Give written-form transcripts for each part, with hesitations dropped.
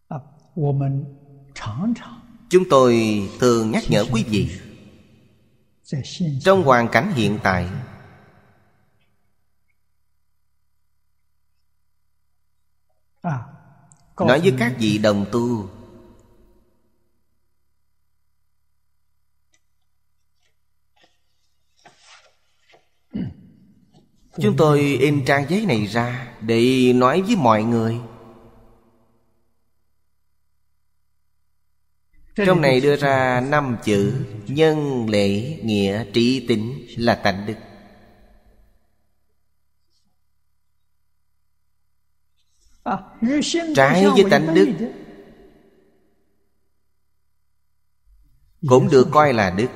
Chúng tôi thường nhắc nhở quý vị, trong hoàn cảnh hiện tại, nói với các vị đồng tu, chúng tôi in trang giấy này ra để nói với mọi người. Trong này đưa ra 5 chữ: nhân, lễ, nghĩa, trí, tín là tánh đức. Trái với tánh đức cũng được coi là đức.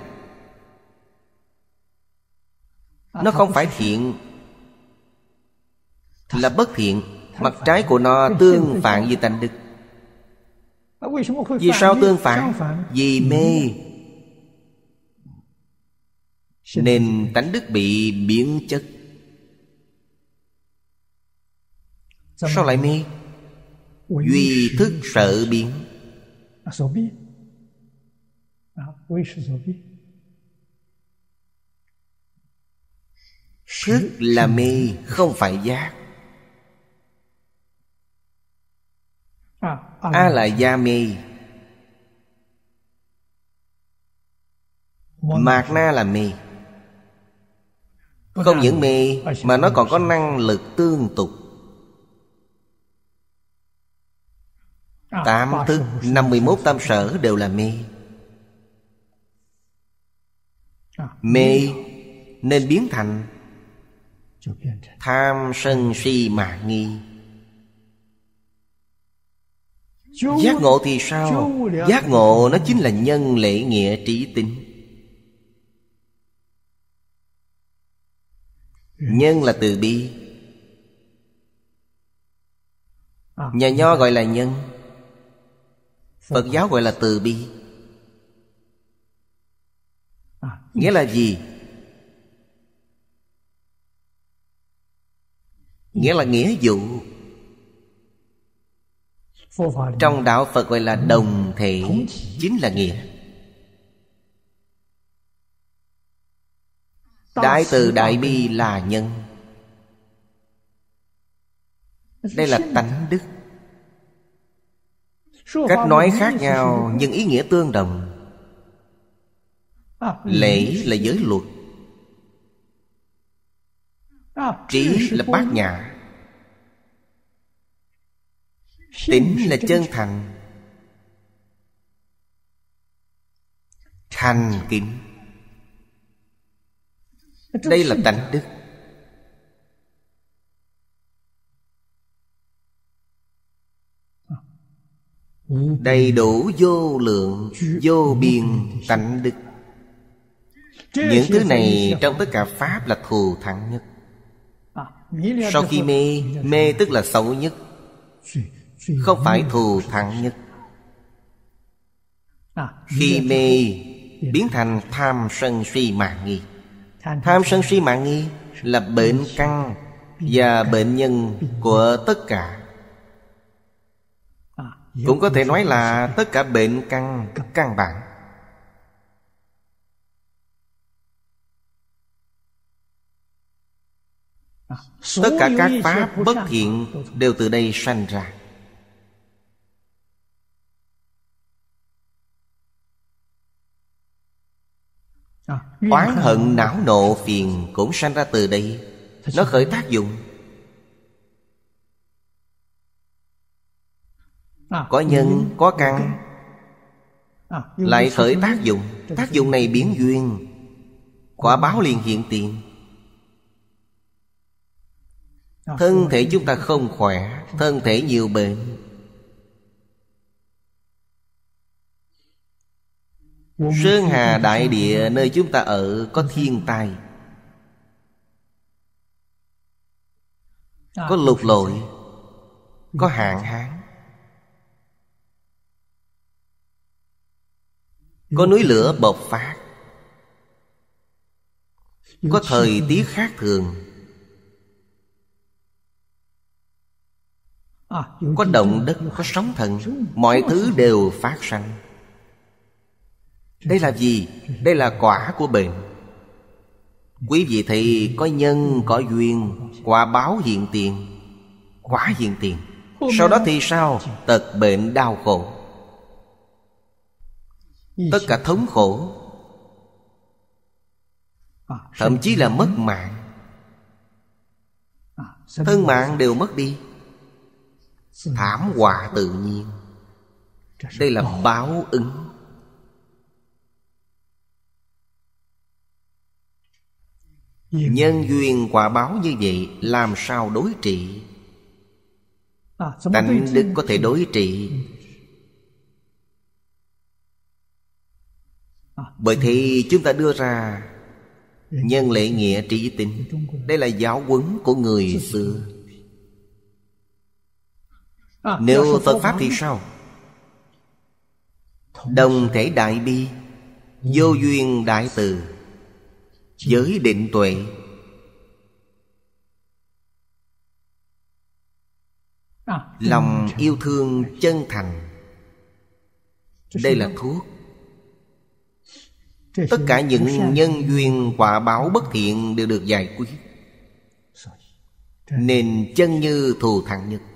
Nó không phải thiện, là bất thiện. Mặt trái của nó tương phản với tánh đức. Vì sao tương phản? Vì mê, nên tánh đức bị biến chất. Sao lại mê? Duy thức sợ biến. Thức là mê, không phải giác. A là gia mê, mạt na là mê. Không những mê mà nó còn có năng lực tương tục. 8 thức, 51 tâm sở đều là mê. Mê nên biến thành tham sân si mạn nghi. Giác ngộ thì sao? Giác ngộ nó chính là nhân, lễ, nghĩa, trí, tín. Nhân là từ bi, nhà Nho gọi là nhân, Phật giáo gọi là từ bi. Nghĩa là gì? Nghĩa là nghĩa vụ. Trong đạo Phật gọi là đồng thể, chính là nghĩa. Đại từ đại bi là nhân. Đây là tánh đức. Cách nói khác nhau nhưng ý nghĩa tương đồng. Lễ là giới luật, trí là bát nhã, tín là chân thành, thành kính. Đây là tánh đức. Đầy đủ vô lượng vô biên tánh đức. Những thứ này trong tất cả pháp là thù thắng nhất. Sau khi mê, mê tức là xấu nhất, không phải thù thắng nhất. Khi mê biến thành tham sân si mạn nghi. Tham sân si mạn nghi là bệnh căn và bệnh nhân của tất cả. Cũng có thể nói là tất cả bệnh căn căn bản. Tất cả các pháp bất thiện đều từ đây sanh ra. Oán hận não nộ phiền cũng sanh ra từ đây. Nó khởi tác dụng. Có nhân, có căn, lại khởi tác dụng. Tác dụng này biến duyên, quả báo liền hiện tiền. Thân thể chúng ta không khỏe, thân thể nhiều bệnh. Sơn hà đại địa nơi chúng ta ở có thiên tai, có lụt lội, có hạn hán, có núi lửa bộc phát, có thời tiết khác thường. Có động đất, có sóng thần, mọi thứ đều phát sanh. Đây là gì? Đây là quả của bệnh. Quý vị thấy có nhân, có duyên, quả báo hiện tiền, quả hiện tiền. Sau đó thì sao? Tật bệnh đau khổ, tất cả thống khổ, thậm chí là mất mạng. Thân mạng đều mất đi. Thảm họa tự nhiên. Đây là báo ứng. Nhân duyên quả báo như vậy, làm sao đối trị? Tánh đức có thể đối trị. Bởi thì chúng ta đưa ra nhân lễ nghĩa trí tín. Đây là giáo huấn của người xưa. Nếu Phật Pháp thì sao? Đồng thể đại bi, vô duyên đại từ, giới định tuệ. Lòng yêu thương chân thành. Đây là thuốc. Tất cả những nhân duyên quả báo bất thiện đều được giải quyết. Nên chân như thù thắng nhất.